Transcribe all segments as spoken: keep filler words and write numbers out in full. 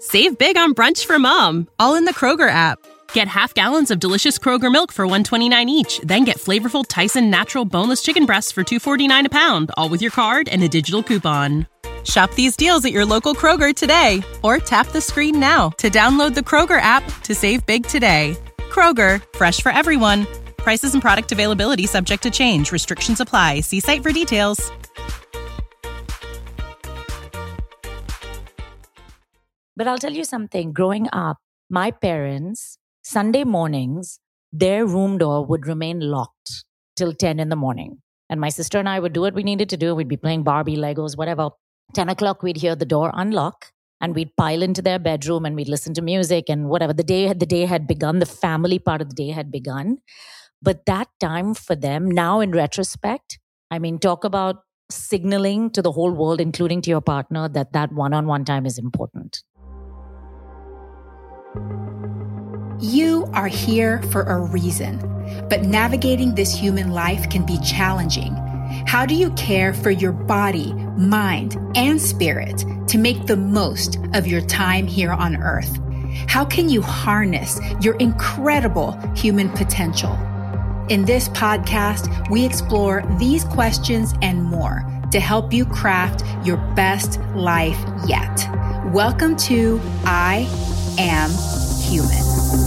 Save big on brunch for mom, all in the Kroger app. Get half gallons of delicious Kroger milk for one dollar and twenty-nine cents each. Then get flavorful Tyson natural boneless chicken breasts for two dollars and forty-nine cents a pound, all with your card and a digital coupon. Shop these deals at your local Kroger today, or tap the screen now to download the Kroger app to save big today. Kroger, fresh for everyone. Prices and product availability subject to change. Restrictions apply. See site for details. But I'll tell you something. Growing up, my parents, Sunday mornings, their room door would remain locked till ten in the morning. And my sister and I would do what we needed to do. We'd be playing Barbie, Legos, whatever. ten o'clock, we'd hear the door unlock and we'd pile into their bedroom and we'd listen to music and whatever. The day, the day had begun. The family part of the day had begun. But that time for them, now in retrospect, I mean, talk about signaling to the whole world, including to your partner, that that one-on-one time is important. You are here for a reason, but navigating this human life can be challenging. How do you care for your body, mind, and spirit to make the most of your time here on Earth? How can you harness your incredible human potential? In this podcast, we explore these questions and more to help you craft your best life yet. Welcome to I Am Human.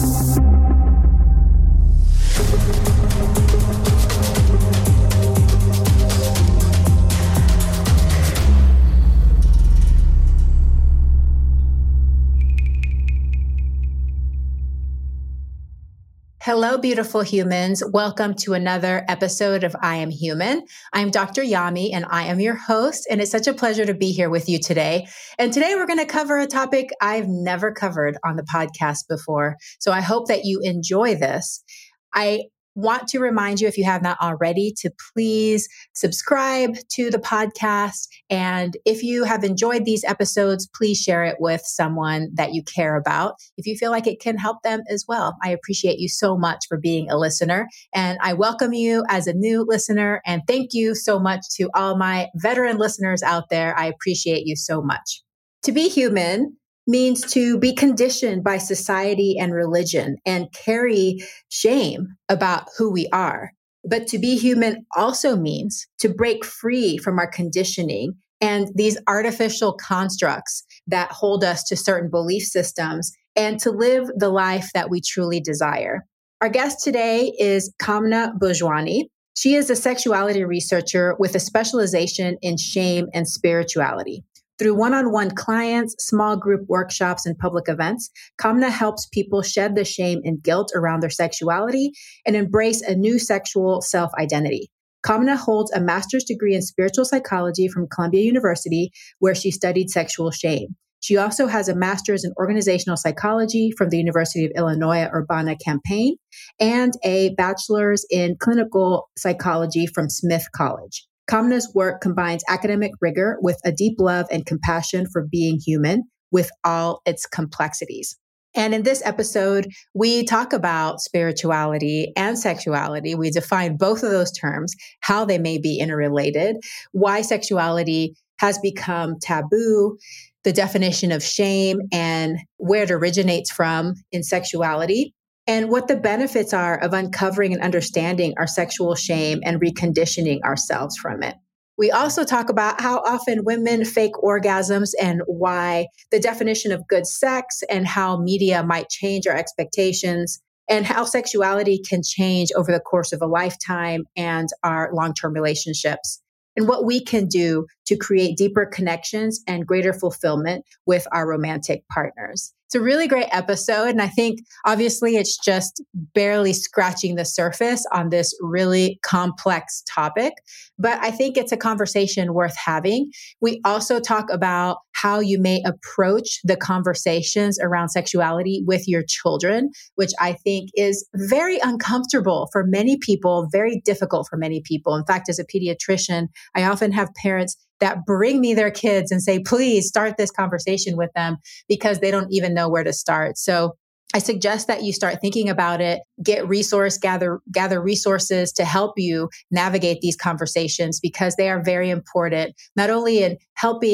Hello, beautiful humans. Welcome to another episode of I Am Human. I'm Doctor Yami and I am your host, and it's such a pleasure to be here with you today. And today we're going to cover a topic I've never covered on the podcast before. So I hope that you enjoy this. I want to remind you, if you have not already, to please subscribe to the podcast. And if you have enjoyed these episodes, please share it with someone that you care about if you feel like it can help them as well. I appreciate you so much for being a listener. And I welcome you as a new listener. And thank you so much to all my veteran listeners out there. I appreciate you so much. To be human means to be conditioned by society and religion and carry shame about who we are. But to be human also means to break free from our conditioning and these artificial constructs that hold us to certain belief systems and to live the life that we truly desire. Our guest today is Kamna Bhojwani. She is a sexuality researcher with a specialization in shame and spirituality. Through one-on-one clients, small group workshops, and public events, Kamna helps people shed the shame and guilt around their sexuality and embrace a new sexual self-identity. Kamna holds a master's degree in spiritual psychology from Columbia University, where she studied sexual shame. She also has a master's in organizational psychology from the University of Illinois Urbana-Champaign and a bachelor's in clinical psychology from Smith College. Kamna's work combines academic rigor with a deep love and compassion for being human with all its complexities. And in this episode, we talk about spirituality and sexuality. We define both of those terms, how they may be interrelated, why sexuality has become taboo, the definition of shame and where it originates from in sexuality, and what the benefits are of uncovering and understanding our sexual shame and reconditioning ourselves from it. We also talk about how often women fake orgasms and why the definition of good sex and how media might change our expectations and how sexuality can change over the course of a lifetime and our long-term relationships, and what we can do to create deeper connections and greater fulfillment with our romantic partners. It's a really great episode. And I think obviously it's just barely scratching the surface on this really complex topic, but I think it's a conversation worth having. We also talk about how you may approach the conversations around sexuality with your children, which I think is very uncomfortable for many people, very difficult for many people. In fact, as a pediatrician, I often have parents that bring me their kids and say, please start this conversation with them because they don't even know where to start. So I suggest that you start thinking about it, get resource, gather, gather resources to help you navigate these conversations because they are very important, not only in helping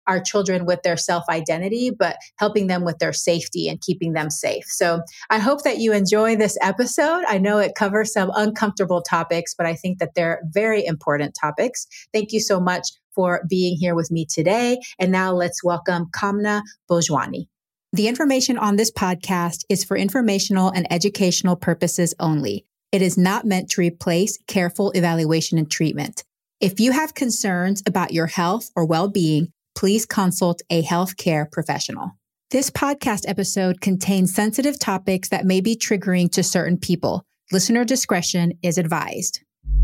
our children with their self-identity, but helping them with their safety and keeping them safe. So I hope that you enjoy this episode. I know it covers some uncomfortable topics, but I think that they're very important topics. Thank you so much for being here with me today. And now let's welcome Kamna Bhojwani. The information on this podcast is for informational and educational purposes only. It is not meant to replace careful evaluation and treatment. If you have concerns about your health or well-being, please consult a healthcare professional. This podcast episode contains sensitive topics that may be triggering to certain people. Listener discretion is advised.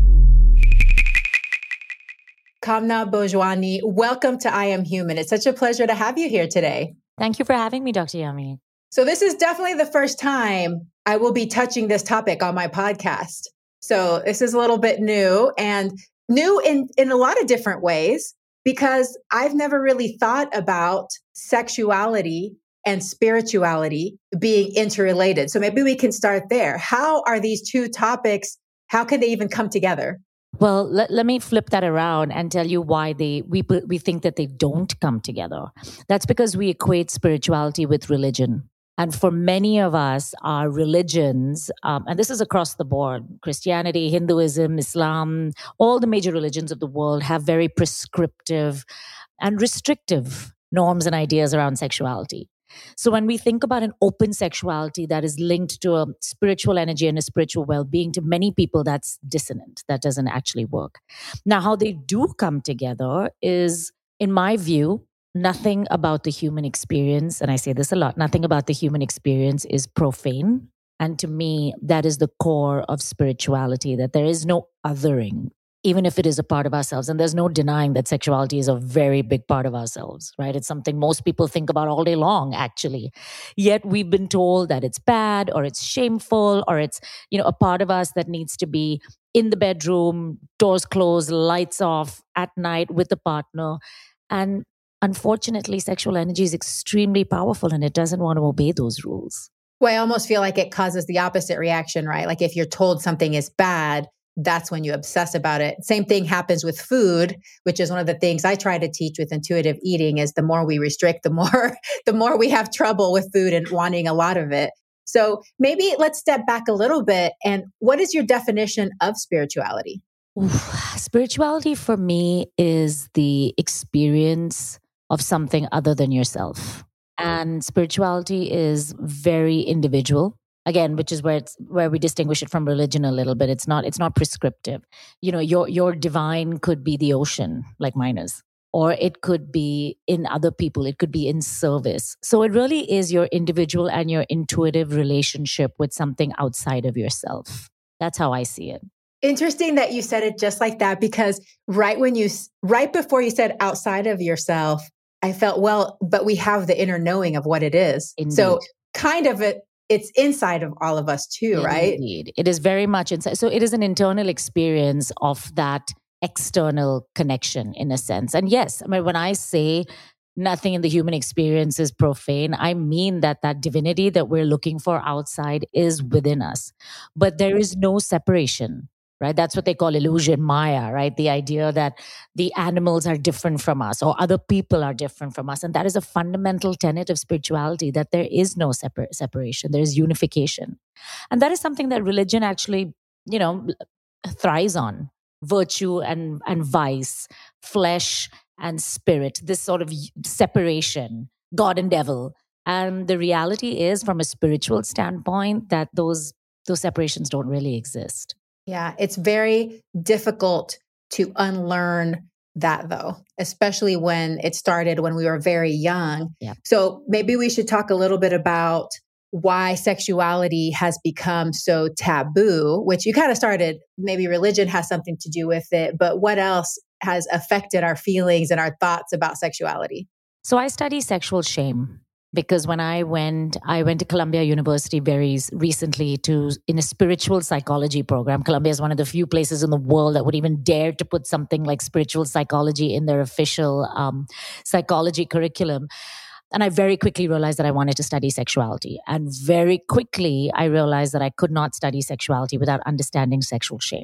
Kamna Bhojwani, welcome to I Am Human. It's such a pleasure to have you here today. Thank you for having me, Doctor Yami. So this is definitely the first time I will be touching this topic on my podcast. So this is a little bit new and new in, in a lot of different ways, because I've never really thought about sexuality and spirituality being interrelated. So maybe we can start there. How are these two topics, how can they even come together? Well, let, let me flip that around and tell you why they we we think that they don't come together. That's because we equate spirituality with religion. And for many of us, our religions, um, and this is across the board, Christianity, Hinduism, Islam, all the major religions of the world have very prescriptive and restrictive norms and ideas around sexuality. So when we think about an open sexuality that is linked to a spiritual energy and a spiritual well-being, to many people, that's dissonant. That doesn't actually work. Now, how they do come together is, in my view, nothing about the human experience, and I say this a lot, nothing about the human experience is profane. And to me, that is the core of spirituality, that there is no othering, even if it is a part of ourselves. And there's no denying that sexuality is a very big part of ourselves, right? It's something most people think about all day long, actually. Yet we've been told that it's bad or it's shameful or it's, you know, a part of us that needs to be in the bedroom, doors closed, lights off at night with a partner. And unfortunately, sexual energy is extremely powerful and it doesn't want to obey those rules. Well, I almost feel like it causes the opposite reaction, right? Like if you're told something is bad, that's when you obsess about it. Same thing happens with food, which is one of the things I try to teach with intuitive eating is the more we restrict, the more, the more we have trouble with food and wanting a lot of it. So maybe let's step back a little bit. And what is your definition of spirituality? Oof. Spirituality for me is the experience of something other than yourself. And spirituality is very individual. Again, which is where it's where we distinguish it from religion a little bit. It's not it's not prescriptive. You know, your your divine could be the ocean, like mine is, or it could be in other people. It could be in service. So it really is your individual and your intuitive relationship with something outside of yourself. That's how I see it. Interesting that you said it just like that, because right when you right before you said outside of yourself, I felt, well, but we have the inner knowing of what it is. Indeed. So kind of it. It's inside of all of us too, right? Indeed. It is very much inside. So it is an internal experience of that external connection in a sense. And yes, I mean, when I say nothing in the human experience is profane, I mean that that divinity that we're looking for outside is within us. But there is no separation, right? That's what they call illusion, Maya, right? The idea that the animals are different from us or other people are different from us. And that is a fundamental tenet of spirituality, that there is no separ- separation, there is unification. And that is something that religion actually, you know, thrives on. Virtue and, and vice, flesh and spirit, this sort of separation, God and devil. And the reality is, from a spiritual standpoint, that those those separations don't really exist. Yeah, it's very difficult to unlearn that though, especially when it started when we were very young. Yeah. So maybe we should talk a little bit about why sexuality has become so taboo, which you kind of started, maybe religion has something to do with it, but what else has affected our feelings and our thoughts about sexuality? So I study sexual shame. Because when I went, I went to Columbia University very recently to in a spiritual psychology program. Columbia is one of the few places in the world that would even dare to put something like spiritual psychology in their official um, psychology curriculum. And I very quickly realized that I wanted to study sexuality. And very quickly, I realized that I could not study sexuality without understanding sexual shame.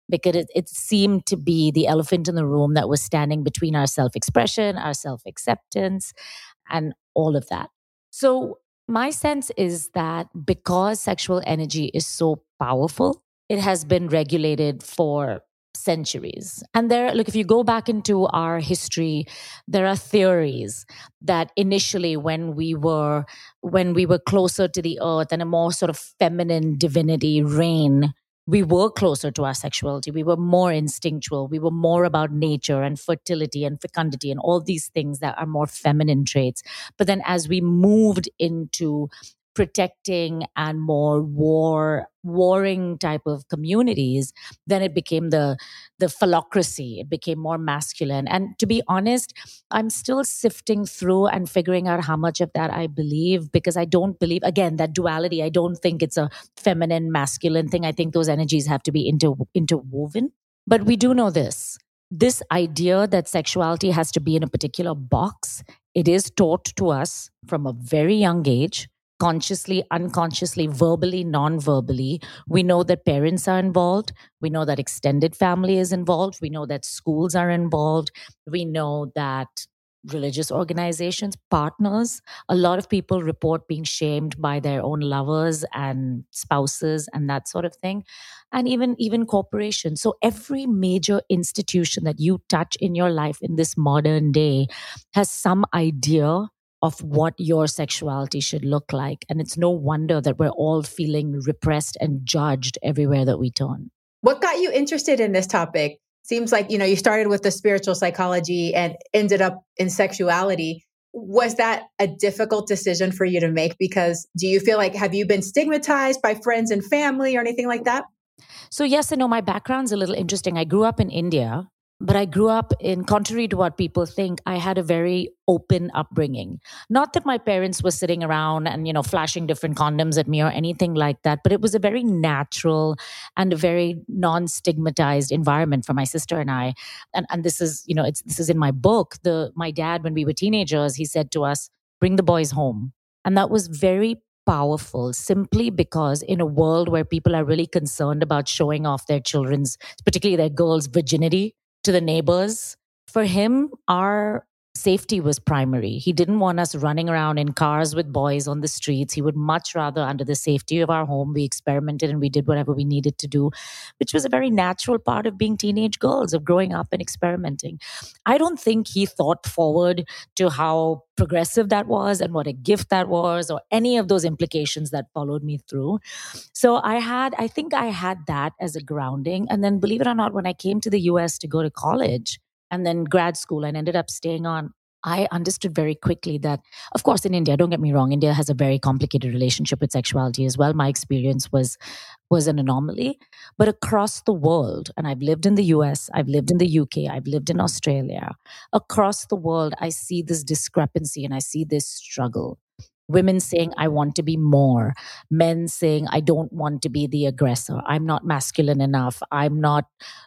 because it, it seemed to be the elephant in the room that was standing between our self-expression, our self-acceptance, and all of that. So my sense is that because sexual energy is so powerful, it has been regulated for centuries. And there, look, if you go back into our history, there are theories that initially when we were when we were closer to the earth and a more sort of feminine divinity reign, we were closer to our sexuality. We were more instinctual. We were more about nature and fertility and fecundity and all these things that are more feminine traits. But then as we moved into protecting and more war warring type of communities, then it became the the phallocracy. It became more masculine. And to be honest, I'm still sifting through and figuring out how much of that I believe, because I don't believe, again, that duality. I don't think it's a feminine masculine thing. I think those energies have to be inter, interwoven. But we do know this. This idea that sexuality has to be in a particular box, it is taught to us from a very young age, consciously, unconsciously, verbally, non-verbally. We know that parents are involved. We know that extended family is involved. We know that schools are involved. We know that religious organizations, partners, a lot of people report being shamed by their own lovers and spouses and that sort of thing. And even, even corporations. So every major institution that you touch in your life in this modern day has some idea of what your sexuality should look like. And it's no wonder that we're all feeling repressed and judged everywhere that we turn. What got you interested in this topic? Seems like, you know, you started with the spiritual psychology and ended up in sexuality. Was that a difficult decision for you to make? Because do you feel like, have you been stigmatized by friends and family or anything like that? So yes and no, my background's a little interesting. I grew up in India. But I grew up in, contrary to what people think, I had a very open upbringing. Not that my parents were sitting around and, you know, flashing different condoms at me or anything like that, but it was a very natural and a very non-stigmatized environment for my sister and I. And and this is, you know, it's this is in my book. The my dad, when we were teenagers, he said to us, "Bring the boys home." And that was very powerful, simply because in a world where people are really concerned about showing off their children's, particularly their girls' virginity to the neighbors, for him, our safety was primary. He didn't want us running around in cars with boys on the streets. He would much rather, under the safety of our home, we experimented and we did whatever we needed to do, which was a very natural part of being teenage girls, of growing up and experimenting. I don't think he thought forward to how progressive that was and what a gift that was, or any of those implications that followed me through. So I had, I think I had that as a grounding. And then, believe it or not, when I came to the U S to go to college and then grad school and ended up staying on, I understood very quickly that, of course, in India, don't get me wrong, India has a very complicated relationship with sexuality as well. My experience was was an anomaly. But across the world, and I've lived in the U S, I've lived in the U K, I've lived in Australia, across the world, I see this discrepancy and I see this struggle. Women saying, I want to be more. Men saying, I don't want to be the aggressor. I'm not masculine enough. I'm not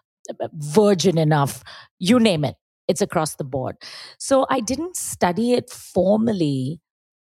virgin enough. You name it. It's across the board. So I didn't study it formally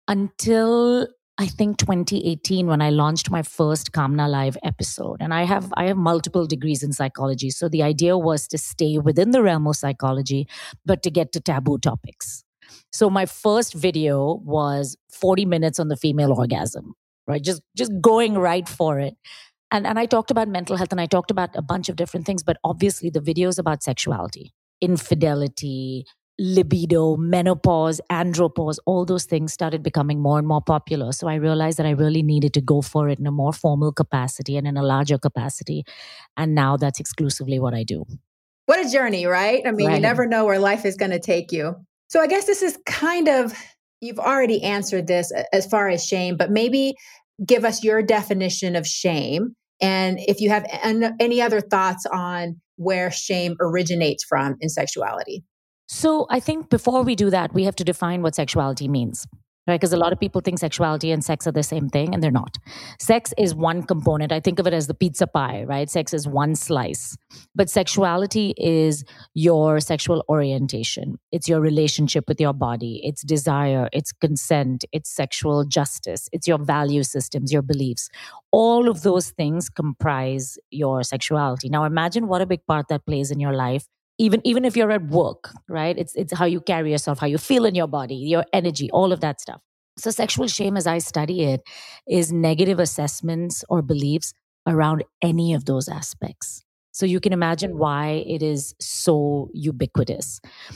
until I think twenty eighteen, when I launched my first Kamna Live episode. And I have I have multiple degrees in psychology. So the idea was to stay within the realm of psychology, but to get to taboo topics. So my first video was forty minutes on the female orgasm, right? Just just going right for it. And, and I talked about mental health and I talked about a bunch of different things, but obviously the videos about sexuality, infidelity, libido, menopause, andropause, all those things started becoming more and more popular. So I realized that I really needed to go for it in a more formal capacity and in a larger capacity. And now that's exclusively what I do. What a journey, right? I mean, Right. You never know where life is going to take you. So I guess this is kind of, you've already answered this as far as shame, but maybe give us your definition of shame. And if you have an, any other thoughts on where shame originates from in sexuality. So I think before we do that, we have to define what sexuality means. right? Because a lot of people think sexuality and sex are the same thing, and they're not. Sex is one component. I think of it as the pizza pie, right? Sex is one slice. But sexuality is your sexual orientation. It's your relationship with your body. It's desire. It's consent. It's sexual justice. It's your value systems, your beliefs. All of those things comprise your sexuality. Now imagine what a big part that plays in your life. Even, even if you're at work, right? It's, it's how you carry yourself, how you feel in your body, your energy, all of that stuff. So sexual shame, as I study it, is negative assessments or beliefs around any of those aspects. So you can imagine why it is so ubiquitous.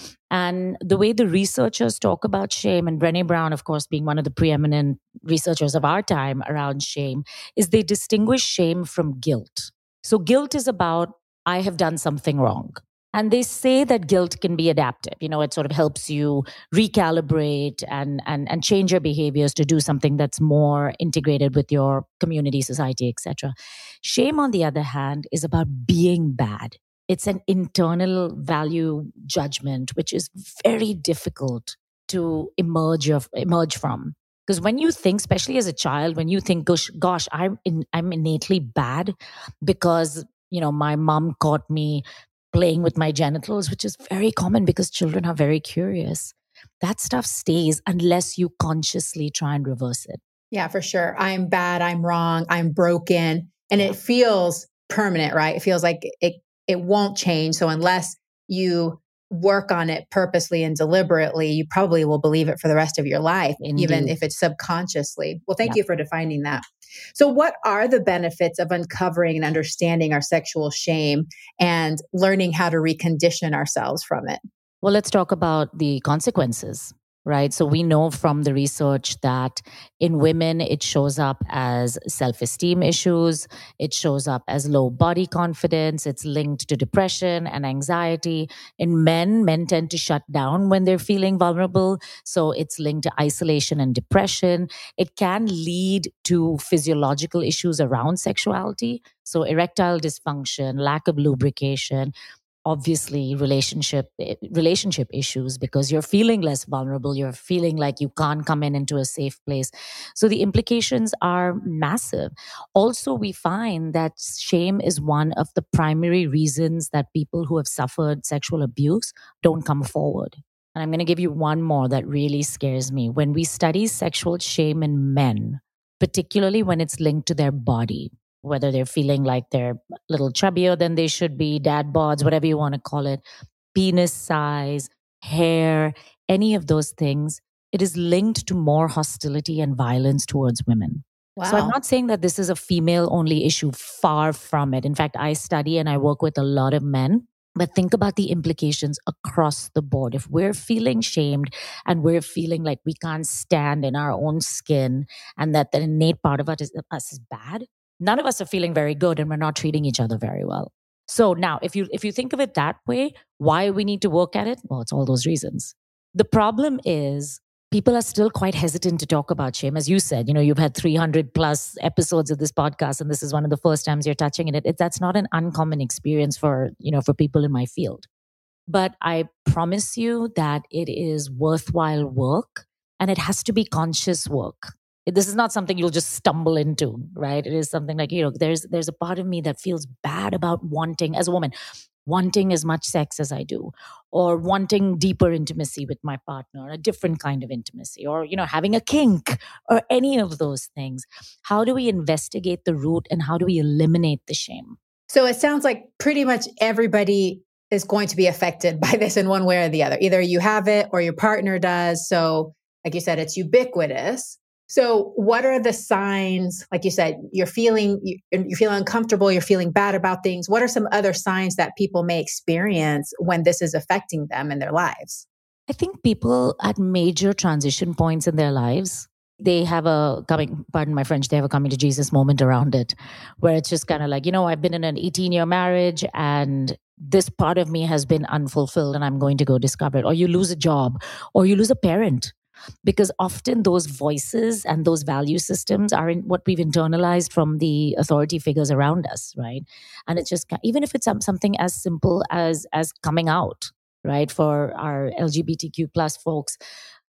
And the way the researchers talk about shame, and Brené Brown, of course, being one of the preeminent researchers of our time around shame, is they distinguish shame from guilt. So guilt is about, I have done something wrong. And they say that guilt can be adaptive. You know, it sort of helps you recalibrate and, and, and change your behaviors to do something that's more integrated with your community, society, et cetera. Shame, on the other hand, is about being bad. It's an internal value judgment, which is very difficult to emerge, of, emerge from. Because when you think, especially as a child, when you think, gosh, gosh I'm, in, I'm innately bad because, you know, my mom caught me playing with my genitals, which is very common because children are very curious. That stuff stays unless you consciously try and reverse it. Yeah, for sure. I'm bad. I'm wrong. I'm broken. And it feels permanent, right? It feels like it, it won't change. So unless you work on it purposely and deliberately, you probably will believe it for the rest of your life, Indeed. Even if it's subconsciously. Well, thank yeah. you for defining that. So what are the benefits of uncovering and understanding our sexual shame and learning how to recondition ourselves from it? Well, let's talk about the consequences, right? So we know from the research that in women, it shows up as self-esteem issues. It shows up as low body confidence. It's linked to depression and anxiety. In men, men tend to shut down when they're feeling vulnerable. So it's linked to isolation and depression. It can lead to physiological issues around sexuality. So erectile dysfunction, lack of lubrication, obviously relationship relationship issues because you're feeling less vulnerable. You're feeling like you can't come in into a safe place. So the implications are massive. Also, we find that shame is one of the primary reasons that people who have suffered sexual abuse don't come forward. And I'm going to give you one more that really scares me. When we study sexual shame in men, particularly when it's linked to their body, whether they're feeling like they're a little chubbier than they should be, dad bods, whatever you want to call it, penis size, hair, any of those things, it is linked to more hostility and violence towards women. Wow. So I'm not saying that this is a female-only issue, far from it. In fact, I study and I work with a lot of men. But think about the implications across the board. If we're feeling shamed and we're feeling like we can't stand in our own skin and that the innate part of us is, us is bad, none of us are feeling very good and we're not treating each other very well. So now, if you if you think of it that way, why we need to work at it? Well, it's all those reasons. The problem is people are still quite hesitant to talk about shame. As you said, you know, you've had three hundred plus episodes of this podcast, and this is one of the first times you're touching it. it. That's not an uncommon experience for, you know, for people in my field. But I promise you that it is worthwhile work, and it has to be conscious work. This is not something you'll just stumble into, right? It is something like, you know, there's there's a part of me that feels bad about wanting, as a woman, wanting as much sex as I do, or wanting deeper intimacy with my partner, a different kind of intimacy, or, you know, having a kink, or any of those things. How do we investigate the root and how do we eliminate the shame? So it sounds like pretty much everybody is going to be affected by this in one way or the other. Either you have it or your partner does. So like you said, it's ubiquitous. So what are the signs? Like you said, you're feeling, you're feeling uncomfortable, you're feeling bad about things. What are some other signs that people may experience when this is affecting them in their lives? I think people at major transition points in their lives, they have a coming, pardon my French, they have a coming to Jesus moment around it, where it's just kind of like, you know, I've been in an eighteen year marriage and this part of me has been unfulfilled and I'm going to go discover it. Or you lose a job, or you lose a parent. Because often those voices and those value systems are in what we've internalized from the authority figures around us, right? And it's just, even if it's something as simple as as coming out, right? For our L G B T Q plus folks,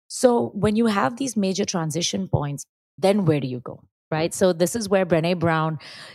So when you have these major transition points, then where do you go, right? So this is where Brené Brown,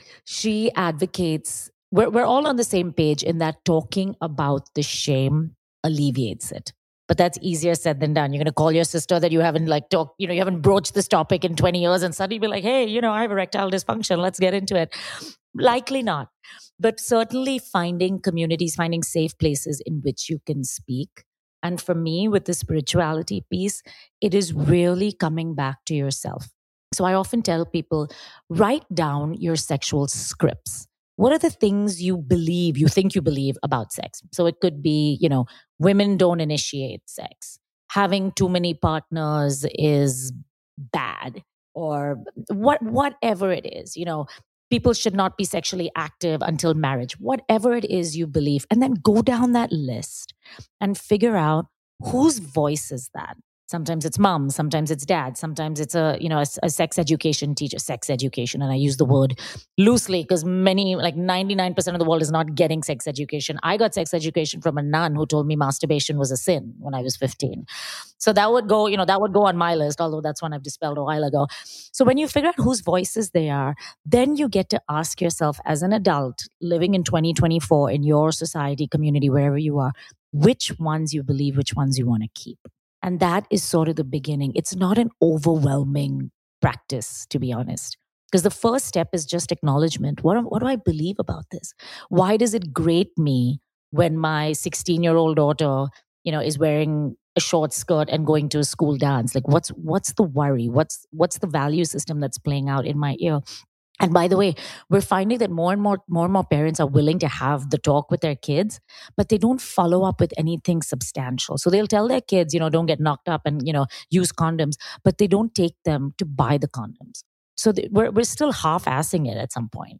she advocates, we're, we're all on the same page in that talking about the shame alleviates it. But that's easier said than done. You're going to call your sister that you haven't like talked, you know, you haven't broached this topic in twenty years and suddenly be like, hey, you know, I have erectile dysfunction. Let's get into it. Likely not. But certainly finding communities, finding safe places in which you can speak. And for me, with the spirituality piece, it is really coming back to yourself. So I often tell people, write down your sexual scripts. What are the things you believe, you think you believe about sex? So it could be, you know, women don't initiate sex. Having too many partners is bad, or what, whatever it is, you know, people should not be sexually active until marriage, whatever it is you believe. And then go down that list and figure out whose voice is that. Sometimes it's mom, sometimes it's dad, sometimes it's a, you know, a, a sex education teacher, sex education. And I use the word loosely because many, like ninety-nine percent of the world is not getting sex education. I got sex education from a nun who told me masturbation was a sin when I was fifteen. So that would go, you know, that would go on my list, although that's one I've dispelled a while ago. So when you figure out whose voices they are, then you get to ask yourself as an adult living in twenty twenty-four in your society, community, wherever you are, which ones you believe, which ones you want to keep. And that is sort of the beginning. It's not an overwhelming practice, to be honest. Because the first step is just acknowledgement. What, what do I believe about this? Why does it grate me when my sixteen-year-old daughter, you know, is wearing a short skirt and going to a school dance? Like, what's what's the worry? What's what's the value system that's playing out in my ear? And by the way, we're finding that more and more, more and more parents are willing to have the talk with their kids, but they don't follow up with anything substantial. So they'll tell their kids, you know, don't get knocked up and, you know, use condoms, but they don't take them to buy the condoms. So they, we're we're still half-assing it at some point.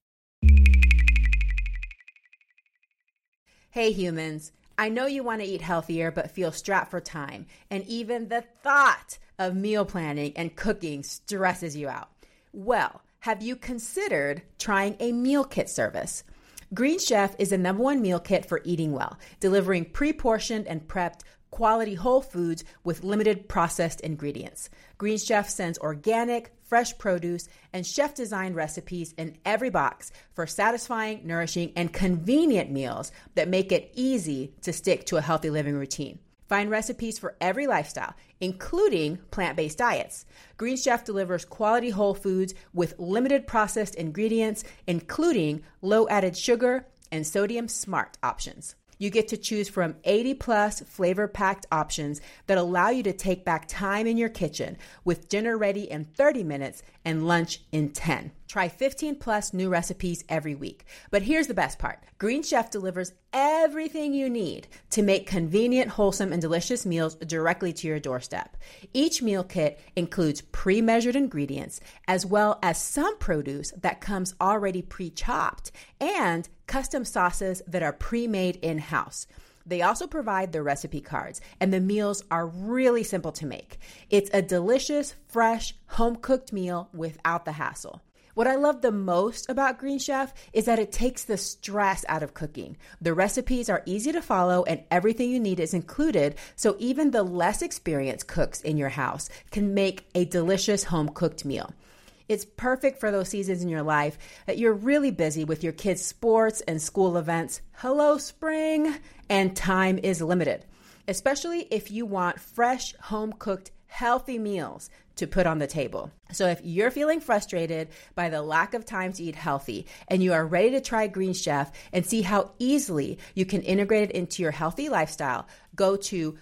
Hey humans, I know you want to eat healthier but feel strapped for time, and even the thought of meal planning and cooking stresses you out. Well, have you considered trying a meal kit service? Green Chef is the number one meal kit for eating well, delivering pre-portioned and prepped quality whole foods with limited processed ingredients. Green Chef sends organic, fresh produce, and chef-designed recipes in every box for satisfying, nourishing, and convenient meals that make it easy to stick to a healthy living routine. Find recipes for every lifestyle, including plant-based diets. Green Chef delivers quality whole foods with limited processed ingredients, including low added sugar and sodium smart options. You get to choose from eighty plus flavor-packed options that allow you to take back time in your kitchen with dinner ready in thirty minutes and lunch in ten. Try fifteen plus new recipes every week. But here's the best part. Green Chef delivers everything you need to make convenient, wholesome, and delicious meals directly to your doorstep. Each meal kit includes pre-measured ingredients, as well as some produce that comes already pre-chopped, and custom sauces that are pre-made in-house. They also provide the recipe cards, and the meals are really simple to make. It's a delicious, fresh, home-cooked meal without the hassle. What I love the most about Green Chef is that it takes the stress out of cooking. The recipes are easy to follow and everything you need is included, so even the less experienced cooks in your house can make a delicious home-cooked meal. It's perfect for those seasons in your life that you're really busy with your kids' sports and school events. Hello, spring! And time is limited, especially if you want fresh, home-cooked, healthy meals to put on the table. So if you're feeling frustrated by the lack of time to eat healthy and you are ready to try Green Chef and see how easily you can integrate it into your healthy lifestyle, go to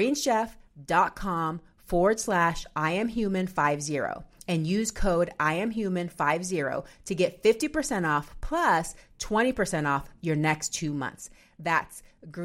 greenchef.com forward slash I am human 50 and use code I am human 50 to get fifty percent off plus twenty percent off your next two months. That's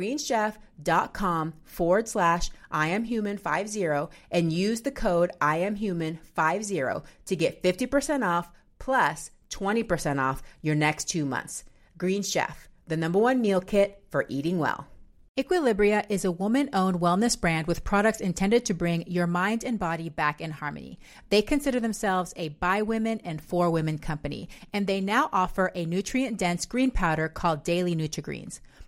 greenchef.com forward slash I am human 50 and use the code I am human 50 to get fifty percent off plus twenty percent off your next two months. Green Chef, the number one meal kit for eating well. Equilibria is a woman-owned wellness brand with products intended to bring your mind and body back in harmony. They consider themselves a by women and for women company, and they now offer a nutrient-dense green powder called Daily Nutri-Greens.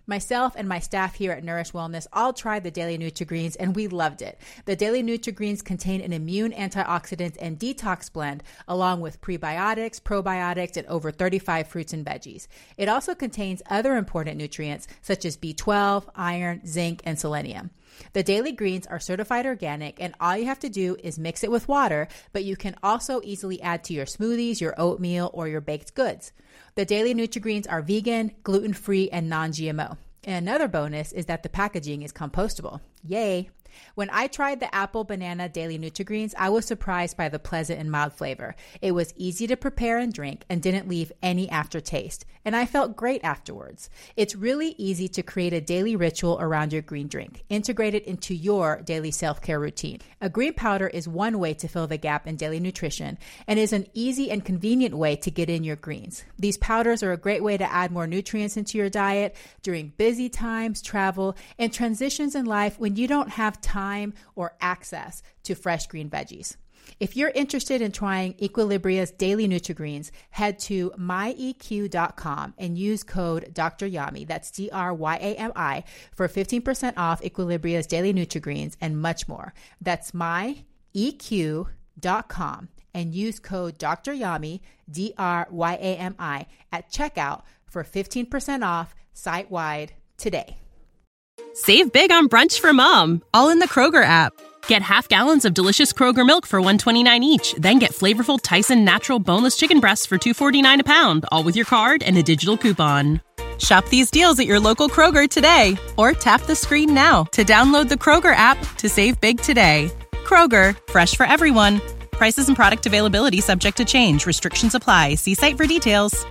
Myself and my staff here at Nourish Wellness all tried the Daily Nutri-Greens and we loved it. The Daily Nutri-Greens contain an immune antioxidant and detox blend along with prebiotics, probiotics, and over thirty-five fruits and veggies. It also contains other important nutrients such as B twelve, iron, zinc, and selenium. The Daily Greens are certified organic, and all you have to do is mix it with water, but you can also easily add to your smoothies, your oatmeal, or your baked goods. The Daily Nutri-Greens are vegan, gluten-free, and non-G M O. And another bonus is that the packaging is compostable. Yay! When I tried the apple banana Daily Nutri-Greens, I was surprised by the pleasant and mild flavor. It was easy to prepare and drink and didn't leave any aftertaste, and I felt great afterwards. It's really easy to create a daily ritual around your green drink, integrate it into your daily self-care routine. A green powder is one way to fill the gap in daily nutrition and is an easy and convenient way to get in your greens. These powders are a great way to add more nutrients into your diet during busy times, travel, and transitions in life when you don't have time or access to fresh green veggies. If you're interested in trying Equilibria's Daily Nutri-Greens, head to my E Q dot com and use code Doctor Yami, that's D R Y A M I, for fifteen percent off Equilibria's Daily Nutri-Greens and much more. That's my E Q dot com and use code Doctor Yami, D R Y A M I, at checkout for fifteen percent off site-wide today. Save big on brunch for mom, all in the Kroger app. Get half gallons of delicious Kroger milk for one twenty-nine each. Then get flavorful Tyson natural boneless chicken breasts for two forty-nine a pound, all with your card and a digital coupon. Shop these deals at your local Kroger today, or tap the screen now to download the Kroger app to save big today. Kroger, fresh for everyone. Prices and product availability subject to change. Restrictions apply. See site for details.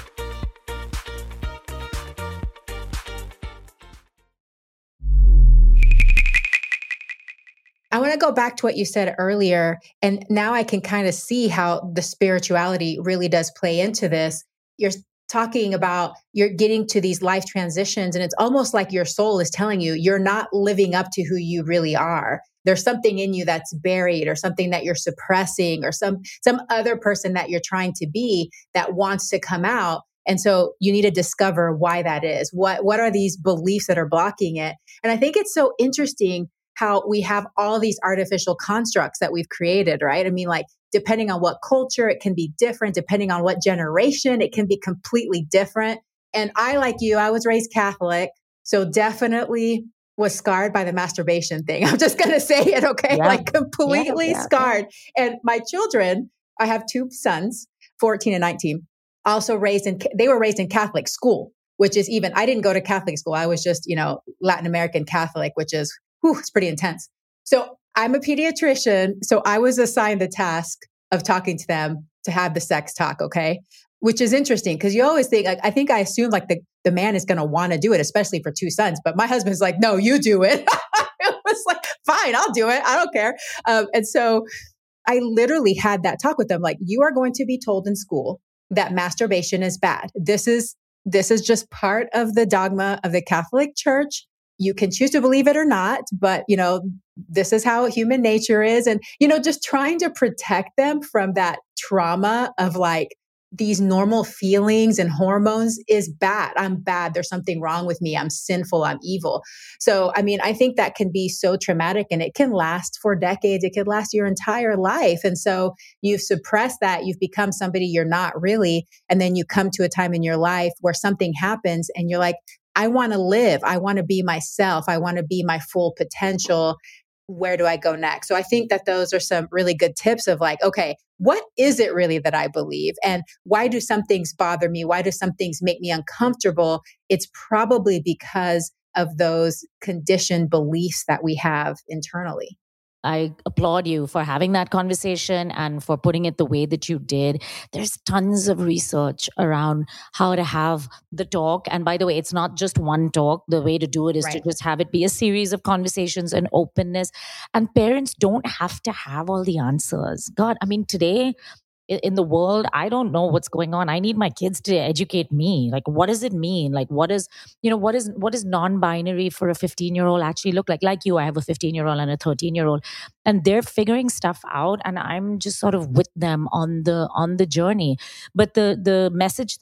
I want to go back to what you said earlier. And now I can kind of see how the spirituality really does play into this. You're talking about you're getting to these life transitions, and it's almost like your soul is telling you you're not living up to who you really are. There's something in you that's buried, or something that you're suppressing, or some some other person that you're trying to be that wants to come out. And so you need to discover why that is. What what are these beliefs that are blocking it? And I think it's so interesting how we have all these artificial constructs that we've created, right? I mean, like, depending on what culture, it can be different. Depending on what generation, it can be completely different. And I, like you, I was raised Catholic, so definitely was scarred by the masturbation thing. I'm just going to say it, okay? Yeah. Like completely yeah, yeah, scarred. Yeah. And my children, I have two sons, fourteen and nineteen, also raised in, they were raised in Catholic school, which is even, I didn't go to Catholic school. I was just, you know, Latin American Catholic, which is, whew, it's pretty intense. So I'm a pediatrician. So I was assigned the task of talking to them to have the sex talk. Okay. Which is interesting because you always think, like, I think I assumed like the, the man is going to want to do it, especially for two sons. But my husband's like, no, you do it. It was like, fine, I'll do it. I don't care. Um, and so I literally had that talk with them. Like, you are going to be told in school that masturbation is bad. This is, this is just part of the dogma of the Catholic Church. You can choose to believe it or not, but, you know, this is how human nature is. And, you know, just trying to protect them from that trauma of like these normal feelings and hormones is bad. I'm bad. There's something wrong with me. I'm sinful. I'm evil. So, I mean, I think that can be so traumatic, and it can last for decades. It could last your entire life. And so you've suppressed that. You've become somebody you're not really. And then you come to a time in your life where something happens and you're like, I want to live. I want to be myself. I want to be my full potential. Where do I go next? So I think that those are some really good tips of like, okay, what is it really that I believe? And why do some things bother me? Why do some things make me uncomfortable? It's probably because of those conditioned beliefs that we have internally. I applaud you for having that conversation and for putting it the way that you did. There's tons of research around how to have the talk. And by the way, it's not just one talk. The way to do it is right. to just have it be a series of conversations and openness. And parents don't have to have all the answers. God, I mean, today in the world, I don't know what's going on. I need my kids to educate me. Like, what does it mean? Like, what is, you know, what is, what is non-binary for a fifteen year old actually look like? Like you, I have a fifteen year old and a thirteen year old, and they're figuring stuff out. And I'm just sort of with them on the, on the journey. But the, the message that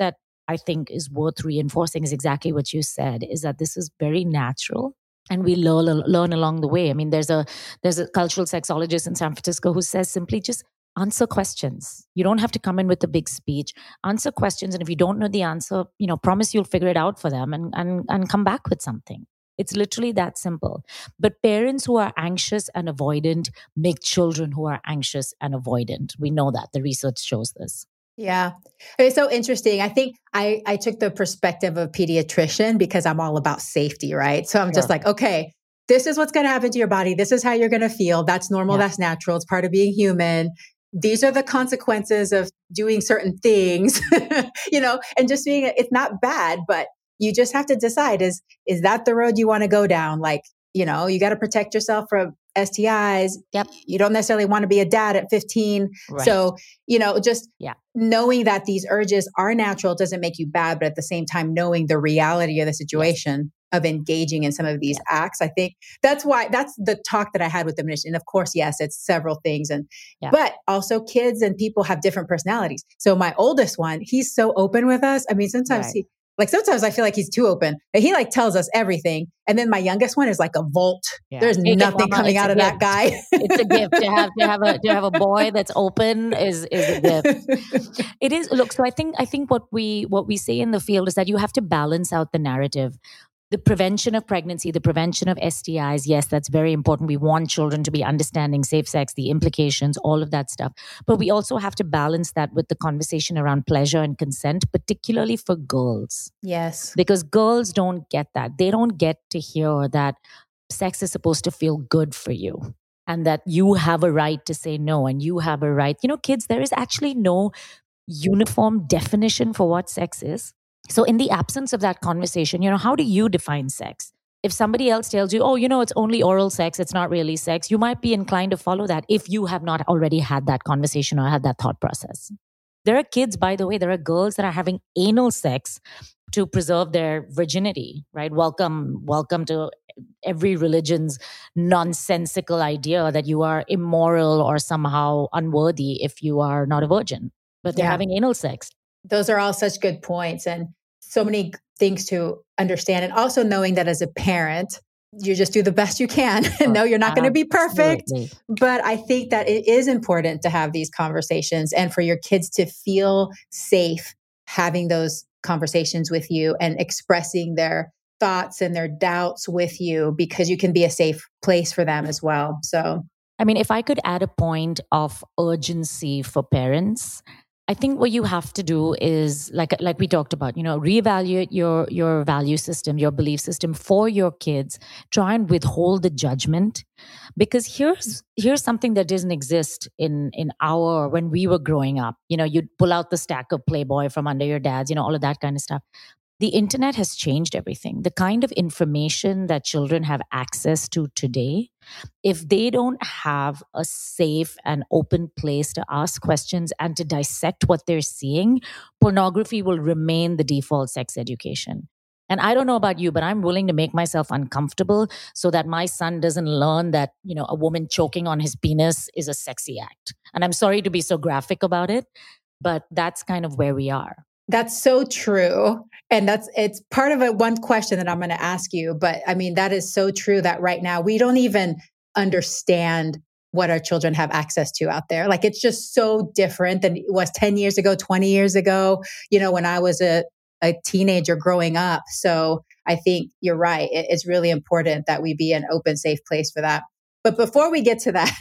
I think is worth reinforcing is exactly what you said, is that this is very natural. And we learn learn along the way. I mean, there's a there's a cultural sexologist in San Francisco who says simply just answer questions. You don't have to come in with a big speech. Answer questions, and if you don't know the answer, you know, promise you'll figure it out for them and and and come back with something. It's literally that simple. But parents who are anxious and avoidant make children who are anxious and avoidant. We know that. The research shows this. Yeah. It's so interesting. I think I, I took the perspective of pediatrician because I'm all about safety, right? So I'm Sure. just like, okay, this is what's going to happen to your body. This is how you're going to feel. That's normal. Yeah. That's natural. It's part of being human. These are the consequences of doing certain things, you know, and just being, it's not bad, but you just have to decide, is, is that the road you want to go down? Like, you know, you got to protect yourself from S T Is. Yep. You don't necessarily want to be a dad at fifteen. Right. So, you know, just Yeah. knowing that these urges are natural doesn't make you bad, but at the same time, knowing the reality of the situation of engaging in some of these acts, I think that's why that's the talk that I had with them. And of course, yes, it's several things. And, Yeah. but also kids and people have different personalities. So my oldest one, he's so open with us. I mean, sometimes Right. he, like sometimes I feel like he's too open, but he like tells us everything. And then my youngest one is like a vault. Yeah. There's Take it, nothing Mama. coming It's out a of that gift. guy. It's a gift to have to have a to have a boy that's open is is a gift. It is. Look, so I think I think what we what we say in the field is that you have to balance out the narrative. The prevention of pregnancy, the prevention of S T Is, yes, that's very important. We want children to be understanding safe sex, the implications, all of that stuff. But we also have to balance that with the conversation around pleasure and consent, particularly for girls. Yes. Because girls don't get that. They don't get to hear that sex is supposed to feel good for you and that you have a right to say no and you have a right. You know, kids, there is actually no uniform definition for what sex is. So in the absence of that conversation, you know, how do you define sex? If somebody else tells you, oh, you know, it's only oral sex, it's not really sex, you might be inclined to follow that if you have not already had that conversation or had that thought process. There are kids, by the way, there are girls that are having anal sex to preserve their virginity, right? Welcome, welcome to every religion's nonsensical idea that you are immoral or somehow unworthy if you are not a virgin. But they're Yeah. having anal sex. Those are all such good points and so many things to understand. And also knowing that as a parent, you just do the best you can and know you're not going to be perfect. Absolutely. But I think that it is important to have these conversations and for your kids to feel safe having those conversations with you and expressing their thoughts and their doubts with you because you can be a safe place for them as well. So, I mean, if I could add a point of urgency for parents, I think what you have to do is, like like we talked about, you know, reevaluate your your value system, your belief system for your kids. Try and withhold the judgment, because here's here's something that doesn't exist in in our when we were growing up. You know, you'd pull out the stack of Playboy from under your dad's, you know, all of that kind of stuff. The internet has changed everything. The kind of information that children have access to today, if they don't have a safe and open place to ask questions and to dissect what they're seeing, pornography will remain the default sex education. And I don't know about you, but I'm willing to make myself uncomfortable so that my son doesn't learn that, you know, a woman choking on his penis is a sexy act. And I'm sorry to be so graphic about it, but that's kind of where we are. that's so true. And that's, it's part of a one question that I'm going to ask you. But I mean, that is so true that right now we don't even understand what our children have access to out there. Like, it's just so different than it was ten years ago, twenty years ago, you know, when I was a, a teenager growing up. So I think you're right. It, it's really important that we be an open, safe place for that. But before we get to that,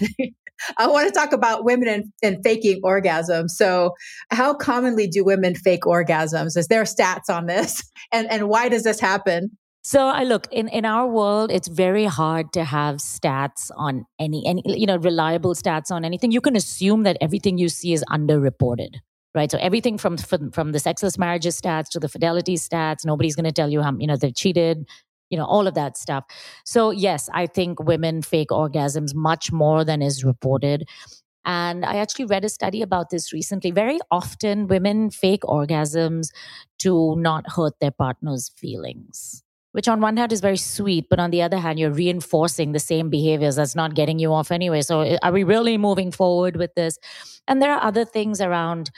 I want to talk about women and, and faking orgasms. So how commonly do women fake orgasms? Is there stats on this? And and why does this happen? So I look, in, in our world, it's very hard to have stats on any, any, you know, reliable stats on anything. You can assume that everything you see is underreported, right? So everything from, from, from the sexless marriages stats to the fidelity stats, nobody's going to tell you how, you know, they've cheated, you know, all of that stuff. So yes, I think women fake orgasms much more than is reported. And I actually read a study about this recently. Very often women fake orgasms to not hurt their partner's feelings, which on one hand is very sweet, but on the other hand, you're reinforcing the same behaviors that's not getting you off anyway. So are we really moving forward with this? And there are other things around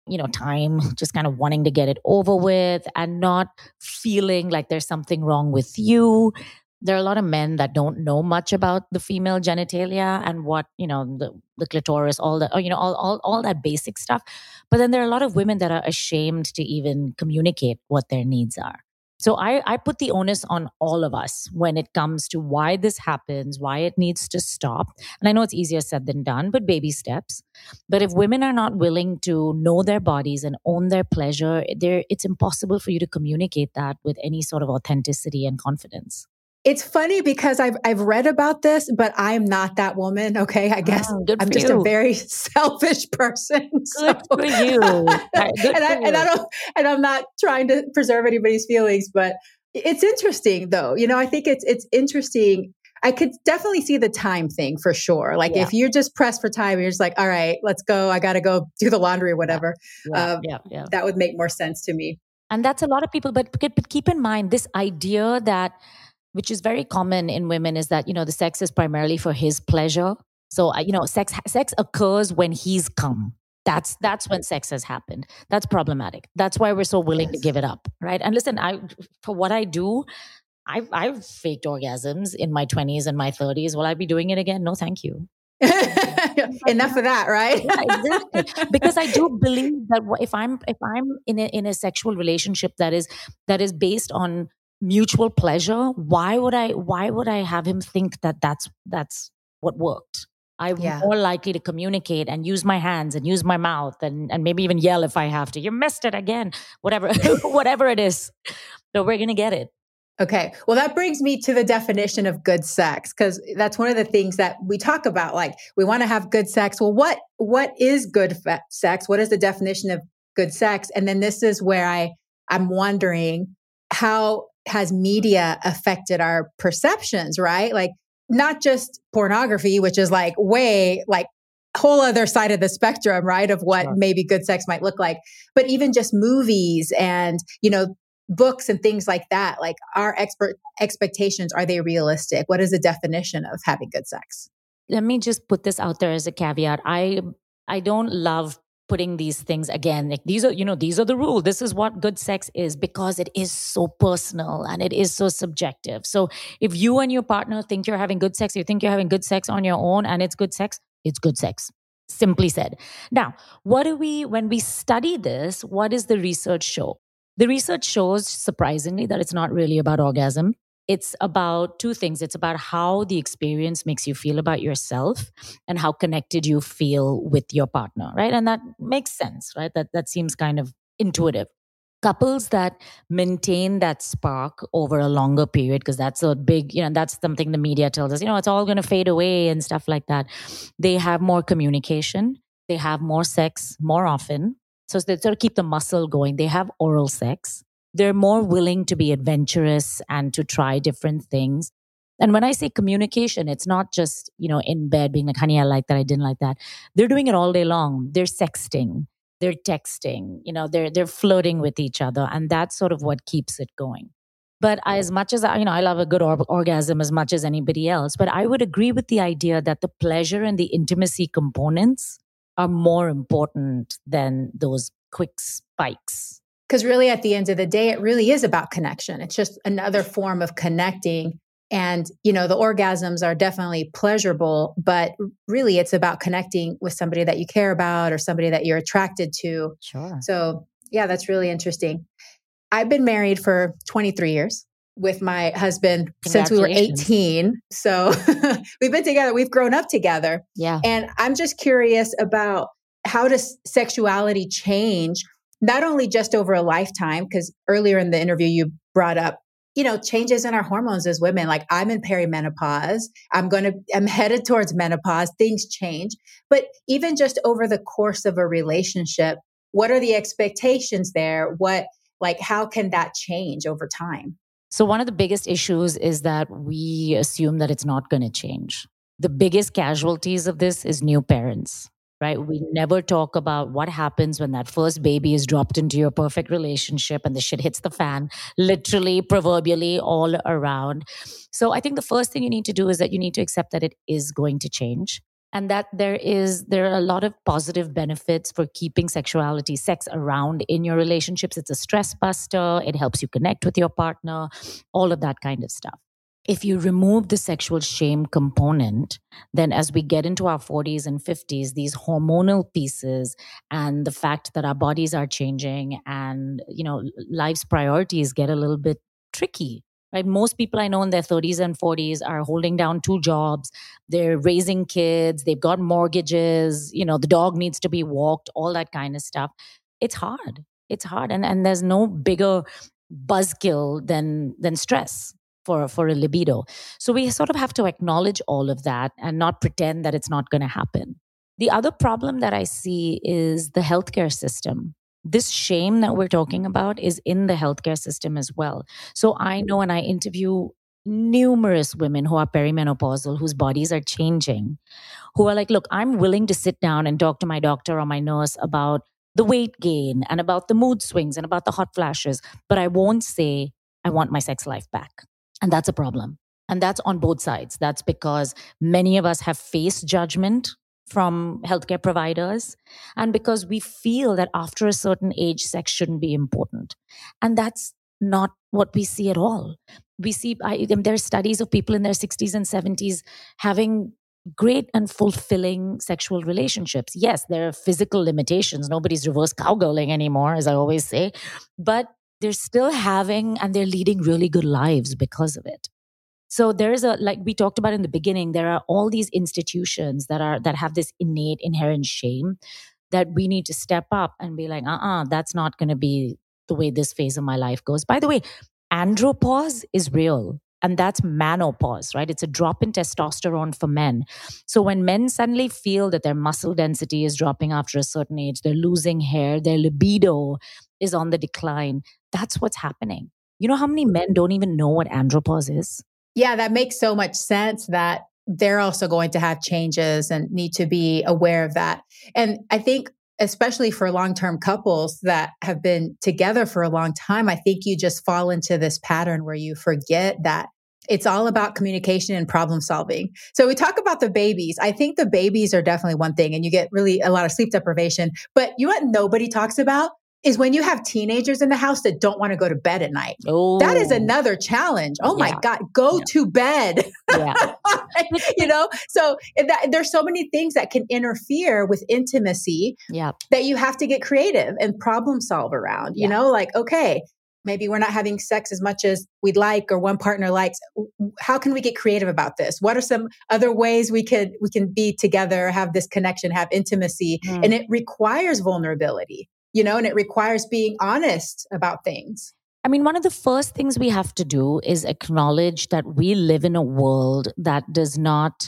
you know, time, just kind of wanting to get it over with and not feeling like there's something wrong with you. There are a lot of men that don't know much about the female genitalia and what, you know, the, the clitoris, all the, you know, all, all, all that basic stuff. But then there are a lot of women that are ashamed to even communicate what their needs are. So I, I put the onus on all of us when it comes to why this happens, why it needs to stop. And I know it's easier said than done, but baby steps. But if women are not willing to know their bodies and own their pleasure, it's impossible for you to communicate that with any sort of authenticity and confidence. It's funny because I've I've read about this, but I'm not that woman. Okay, I guess oh, I'm just you. a very selfish person. Good so. for you. Good and for I you. and I don't and I'm not trying to preserve anybody's feelings, but it's interesting though. You know, I think it's it's interesting. I could definitely see the time thing for sure. Like yeah. if you're just pressed for time, you're just like, all right, let's go. I got to go do the laundry or whatever. Yeah. Uh, yeah, yeah. That would make more sense to me. And that's a lot of people. But but keep in mind this idea that, which is very common in women, is that, you know, the sex is primarily for his pleasure. So, you know, sex sex occurs when he's come. That's that's when sex has happened. That's problematic. That's why we're so willing yes. to give it up, right? And listen, I for what I do, I've, I've faked orgasms in my twenties and my thirties. Will I be doing it again? No, thank you. Enough of that, right? Yeah, exactly. Because I do believe that if I'm if I'm in a in a sexual relationship that is that is based on mutual pleasure, why would I why would I have him think that that's that's what worked? I'm yeah. more likely to communicate and use my hands and use my mouth and, and maybe even yell if I have to. You missed it again. Whatever whatever it is. So we're gonna get it. Okay. Well, that brings me to the definition of good sex, because that's one of the things that we talk about. Like, we want to have good sex. Well, what what is good fe- sex? What is the definition of good sex? And then this is where I I'm wondering, how has media affected our perceptions, right? Like, not just pornography, which is like way like whole other side of the spectrum, right? Of what sure. maybe good sex might look like, but even just movies and, you know, books and things like that. Like, our expert expectations, are they realistic? What is the definition of having good sex? Let me just put this out there as a caveat. I I don't love putting these things again, like these are, you know, these are the rules. This is what good sex is, because it is so personal and it is so subjective. So if you and your partner think you're having good sex, you think you're having good sex on your own and it's good sex, it's good sex. Simply said. Now, what do we, when we study this, what does the research show? The research shows, surprisingly, that it's not really about orgasm. It's about two things. It's about how the experience makes you feel about yourself and how connected you feel with your partner, right? And that makes sense, right? That that seems kind of intuitive. Couples that maintain that spark over a longer period, because that's a big, you know, that's something the media tells us, you know, it's all going to fade away and stuff like that. They have more communication. They have more sex more often. So they sort of keep the muscle going. They have oral sex. They're more willing to be adventurous and to try different things. And when I say communication, it's not just, you know, in bed being like, honey, I like that, I didn't like that. They're doing it all day long. They're sexting, they're texting, you know, they're they're flirting with each other. And that's sort of what keeps it going. But as much as, I, you know, I love a good or- orgasm as much as anybody else, but I would agree with the idea that the pleasure and the intimacy components are more important than those quick spikes. Because really, at the end of the day, it really is about connection. It's just another form of connecting. And, you know, the orgasms are definitely pleasurable, but really it's about connecting with somebody that you care about or somebody that you're attracted to. Sure. So, yeah, that's really interesting. I've been married for twenty-three years with my husband since we were eighteen. So we've been together. We've grown up together. Yeah. And I'm just curious about, how does sexuality change? Not only just over a lifetime, because earlier in the interview, you brought up, you know, changes in our hormones as women. Like, I'm in perimenopause. I'm going to, I'm headed towards menopause. Things change. But even just over the course of a relationship, what are the expectations there? What, like, how can that change over time? So one of the biggest issues is that we assume that it's not going to change. The biggest casualties of this is new parents. Right? We never talk about what happens when that first baby is dropped into your perfect relationship and the shit hits the fan, literally, proverbially, all around. So I think the first thing you need to do is that you need to accept that it is going to change. And that there is, there are a lot of positive benefits for keeping sexuality, sex around in your relationships. It's a stress buster. It helps you connect with your partner, all of that kind of stuff. If you remove the sexual shame component, then as we get into our forties and fifties, these hormonal pieces and the fact that our bodies are changing and, you know, life's priorities get a little bit tricky. Right? Most people I know in their thirties and forties are holding down two jobs. They're raising kids. They've got mortgages. You know, the dog needs to be walked, all that kind of stuff. It's hard. It's hard. And, and there's no bigger buzzkill than, than stress for, for a libido. So we sort of have to acknowledge all of that and not pretend that it's not going to happen. The other problem that I see is the healthcare system. This shame that we're talking about is in the healthcare system as well. So I know, and I interview numerous women who are perimenopausal, whose bodies are changing, who are like, look, I'm willing to sit down and talk to my doctor or my nurse about the weight gain and about the mood swings and about the hot flashes, but I won't say I want my sex life back. And that's a problem. And that's on both sides. That's because many of us have faced judgment from healthcare providers, and because we feel that after a certain age, sex shouldn't be important. And that's not what we see at all. We see, I, there are studies of people in their sixties and seventies having great and fulfilling sexual relationships. Yes, there are physical limitations. Nobody's reverse cowgirling anymore, as I always say, but they're still having and they're leading really good lives because of it. So there is a, like we talked about in the beginning, there are all these institutions that are, that have this innate inherent shame that we need to step up and be like, uh-uh, that's not going to be the way this phase of my life goes. By the way, andropause is real. And that's menopause, right? It's a drop in testosterone for men. So when men suddenly feel that their muscle density is dropping after a certain age, they're losing hair, their libido is on the decline, that's what's happening. You know how many men don't even know what andropause is? Yeah, that makes so much sense that they're also going to have changes and need to be aware of that. And I think, especially for long-term couples that have been together for a long time, I think you just fall into this pattern where you forget that it's all about communication and problem solving. So we talk about the babies. I think the babies are definitely one thing, and you get really a lot of sleep deprivation. But you know what nobody talks about is when you have teenagers in the house that don't want to go to bed at night. Oh. That is another challenge. Oh Yeah. my God, go Yeah. to bed. Yeah. You know, so that, there's so many things that can interfere with intimacy Yeah. that you have to get creative and problem solve around. You Yeah. know, like, okay, maybe we're not having sex as much as we'd like, or one partner likes. How can we get creative about this? What are some other ways we could we can be together, have this connection, have intimacy? Mm. And it requires vulnerability. You know, and it requires being honest about things. I mean, one of the first things we have to do is acknowledge that we live in a world that does not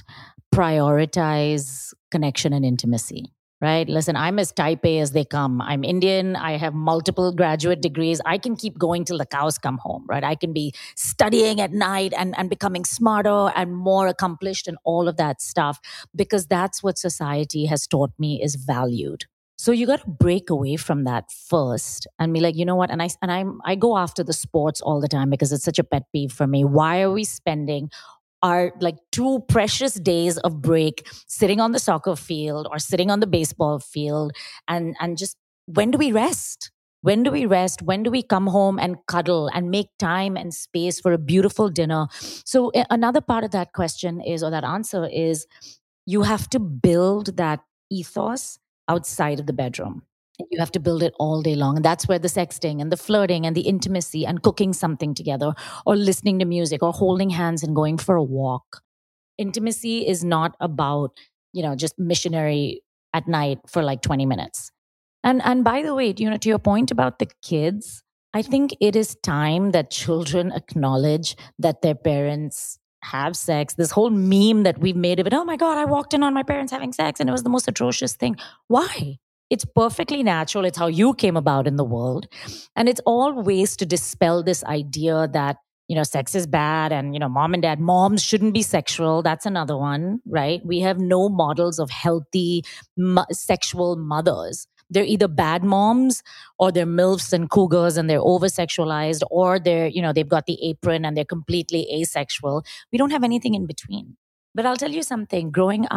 prioritize connection and intimacy, right? Listen, I'm as type A as they come. I'm Indian. I have multiple graduate degrees. I can keep going till the cows come home, right? I can be studying at night and, and becoming smarter and more accomplished and all of that stuff, because that's what society has taught me is valued. So you got to break away from that first and be like, you know what? And I and I'm I go after the sports all the time because it's such a pet peeve for me. Why are we spending our like two precious days of break sitting on the soccer field or sitting on the baseball field, and and just when do we rest? When do we rest? When do we come home and cuddle and make time and space for a beautiful dinner? So another part of that question is, or that answer is, you have to build that ethos outside of the bedroom. You have to build it all day long. And that's where the sexting and the flirting and the intimacy and cooking something together or listening to music or holding hands and going for a walk. Intimacy is not about, you know, just missionary at night for like twenty minutes. And and by the way, you know, to your point about the kids, I think it is time that children acknowledge that their parents have sex. This whole meme that we've made of it, oh my God, I walked in on my parents having sex and it was the most atrocious thing. Why? It's perfectly natural. It's how you came about in the world. And it's all ways to dispel this idea that, you know, sex is bad and, you know, mom and dad, moms shouldn't be sexual. That's another one, right? We have no models of healthy mo- sexual mothers. They're either bad moms or they're MILFs and cougars and they're over-sexualized, or they're, you know, they've got the apron and they're completely asexual. We don't have anything in between. But I'll tell you something, growing up,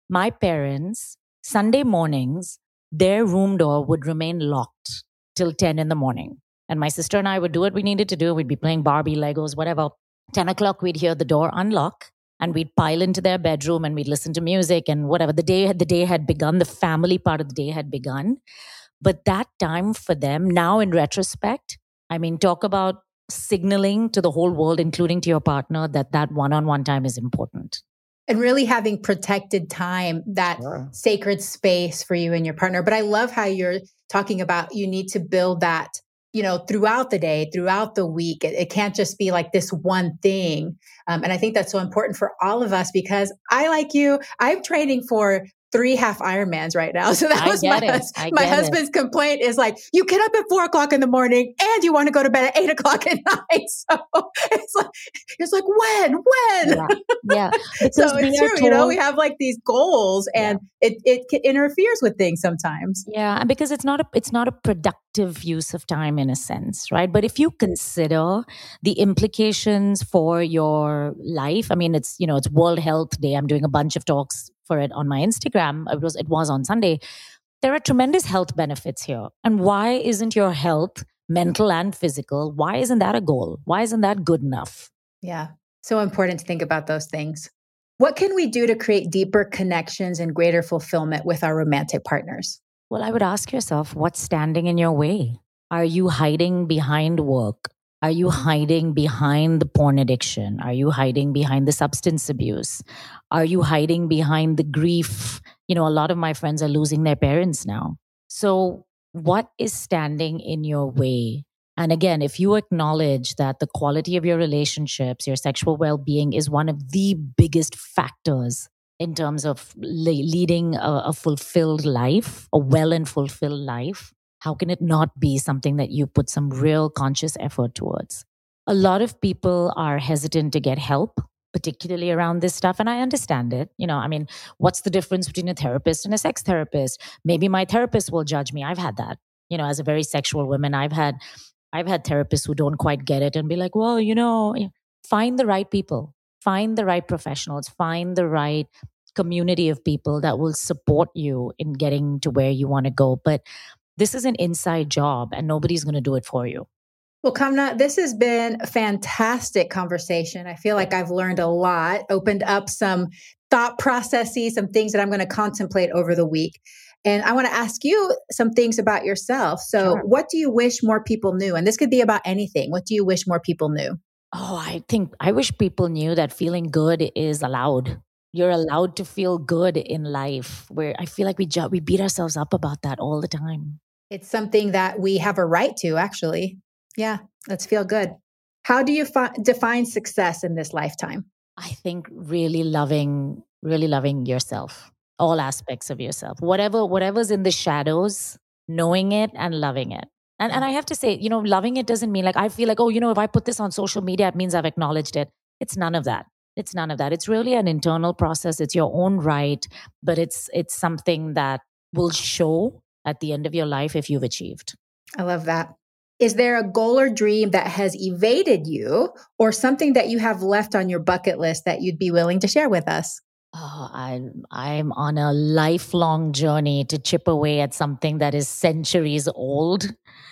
my parents, Sunday mornings, their room door would remain locked till ten in the morning. And my sister and I would do what we needed to do. We'd be playing Barbie, Legos, whatever. ten o'clock, we'd hear the door unlock and we'd pile into their bedroom and we'd listen to music and whatever. The day, the day had begun. The family part of the day had begun. But that time for them, now in retrospect, I mean, talk about signaling to the whole world, including to your partner, that that one-on-one time is important. And really having protected time, that Sure. sacred space for you and your partner. But I love how you're talking about you need to build that, you know, throughout the day, throughout the week. It, it can't just be like this one thing. Um, and I think that's so important for all of us because I, like you, I'm training for three half Ironmans right now. So that I was get my, it. hus- I my get it. husband's complaint is like, you get up at four o'clock in the morning and you want to go to bed at eight o'clock at night. So it's like, it's like, when, when? Yeah. Yeah. Because So we it's are true, you know, told- we have like these goals and it, it c- interferes with things sometimes. Yeah, and because it's not a it's not a productive use of time in a sense, right? But if you consider the implications for your life, I mean, it's you know it's World Health Day. I'm doing a bunch of talks for it on my Instagram. It was it was on Sunday. There are tremendous health benefits here, and why isn't your health, mental and physical? Why isn't that a goal? Why isn't that good enough? Yeah. So important to think about those things. What can we do to create deeper connections and greater fulfillment with our romantic partners? Well, I would ask yourself, what's standing in your way? Are you hiding behind work? Are you hiding behind the porn addiction? Are you hiding behind the substance abuse? Are you hiding behind the grief? You know, a lot of my friends are losing their parents now. So what is standing in your way? And again, if you acknowledge that the quality of your relationships, your sexual well-being is one of the biggest factors in terms of le- leading a, a fulfilled life, a well and fulfilled life, how can it not be something that you put some real conscious effort towards? A lot of people are hesitant to get help, particularly around this stuff. And I understand it. You know, I mean, what's the difference between a therapist and a sex therapist? Maybe my therapist will judge me. I've had that. You know, as a very sexual woman, I've had I've had therapists who don't quite get it and be like, well, you know, find the right people, find the right professionals, find the right community of people that will support you in getting to where you want to go. But this is an inside job and nobody's going to do it for you. Well, Kamna, this has been a fantastic conversation. I feel like I've learned a lot, opened up some thought processes, some things that I'm going to contemplate over the week. And I want to ask you some things about yourself. So Sure. what do you wish more people knew? And this could be about anything. What do you wish more people knew? Oh, I think I wish people knew that feeling good is allowed. You're allowed to feel good in life. Where I feel like we ju- we beat ourselves up about that all the time. It's something that we have a right to, actually. Yeah, let's feel good. How do you fi- define success in this lifetime? I think really loving, really loving yourself, all aspects of yourself, whatever, whatever's in the shadows, knowing it and loving it. And and I have to say, you know, loving it doesn't mean like I feel like, oh, you know, if I put this on social media, it means I've acknowledged it. It's none of that. It's none of that. It's really an internal process. It's your own right, but it's it's something that will show at the end of your life if you've achieved. I love that. Is there a goal or dream that has evaded you or something that you have left on your bucket list that you'd be willing to share with us? Oh, I'm I'm on a lifelong journey to chip away at something that is centuries old.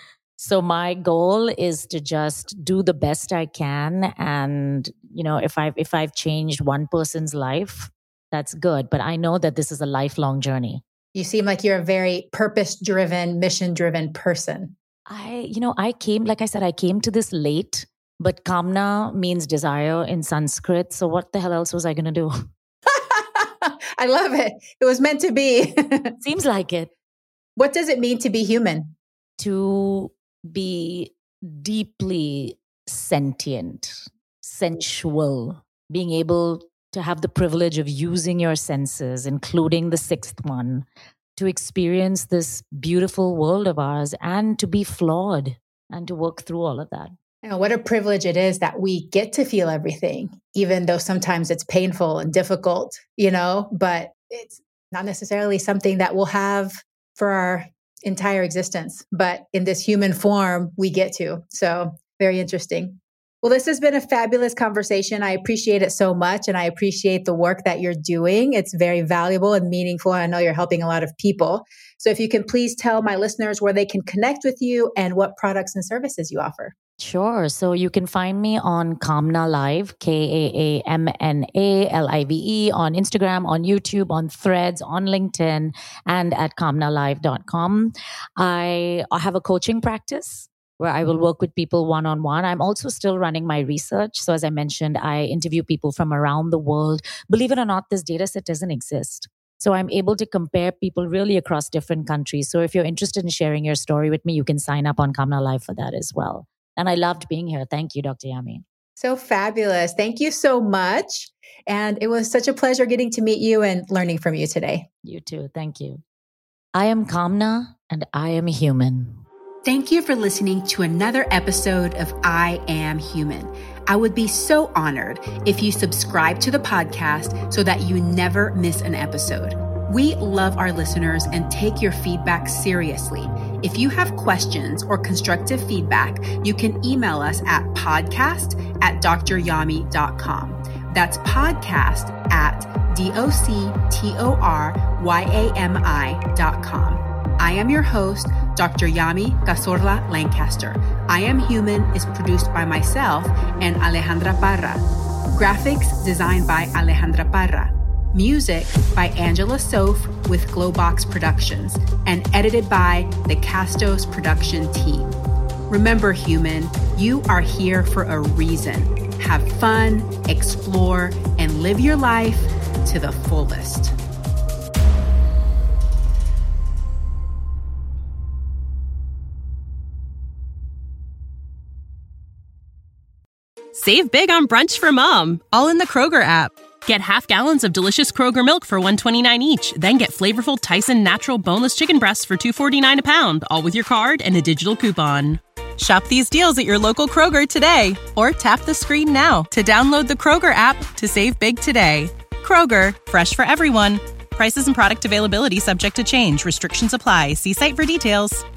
So my goal is to just do the best I can, and you know, if I've if I've changed one person's life, that's good. But I know that this is a lifelong journey. You seem like you're a very purpose-driven, mission-driven person. I, you know, I came, like I said, I came to this late, but Kamna means desire in Sanskrit. So what the hell else was I going to do? I love it. It was meant to be. Seems like it. What does it mean to be human? To be deeply sentient, sensual, being able to have the privilege of using your senses, including the sixth one, to experience this beautiful world of ours and to be flawed and to work through all of that. You know, what a privilege it is that we get to feel everything, even though sometimes it's painful and difficult, you know, but it's not necessarily something that we'll have for our entire existence. But in this human form, we get to. So very interesting. Well, this has been a fabulous conversation. I appreciate it so much. And I appreciate the work that you're doing. It's very valuable and meaningful. I know you're helping a lot of people. So if you can please tell my listeners where they can connect with you and what products and services you offer. Sure. So you can find me on Kamna Live, K A A M N A L I V E, on Instagram, on YouTube, on Threads, on LinkedIn, and at kamna live dot com. I have a coaching practice where I will work with people one-on-one. I'm also still running my research. So as I mentioned, I interview people from around the world. Believe it or not, this data set doesn't exist. So I'm able to compare people really across different countries. So if you're interested in sharing your story with me, you can sign up on Kamna Live for that as well. And I loved being here. Thank you, Doctor Yami. So fabulous. Thank you so much. And it was such a pleasure getting to meet you and learning from you today. You too. Thank you. I am Kamna and I am human. Thank you for listening to another episode of I Am Human. I would be so honored if you subscribe to the podcast so that you never miss an episode. We love our listeners and take your feedback seriously. If you have questions or constructive feedback, you can email us at podcast at d r yami dot com. That's podcast at D O C T O R Y A M I dot com. I am your host, Doctor Yami Cazorla Lancaster. I Am Human is produced by myself and Alejandra Parra. Graphics designed by Alejandra Parra. Music by Angela Soph with Glowbox Productions and edited by the Castos production team. Remember, human, you are here for a reason. Have fun, explore, and live your life to the fullest. Save big on brunch for mom, all in the Kroger app. Get half gallons of delicious Kroger milk for one dollar and twenty-nine cents each. Then get flavorful Tyson natural boneless chicken breasts for two dollars and forty-nine cents a pound, all with your card and a digital coupon. Shop these deals at your local Kroger today, or tap the screen now to download the Kroger app to save big today. Kroger, fresh for everyone. Prices and product availability subject to change. Restrictions apply. See site for details.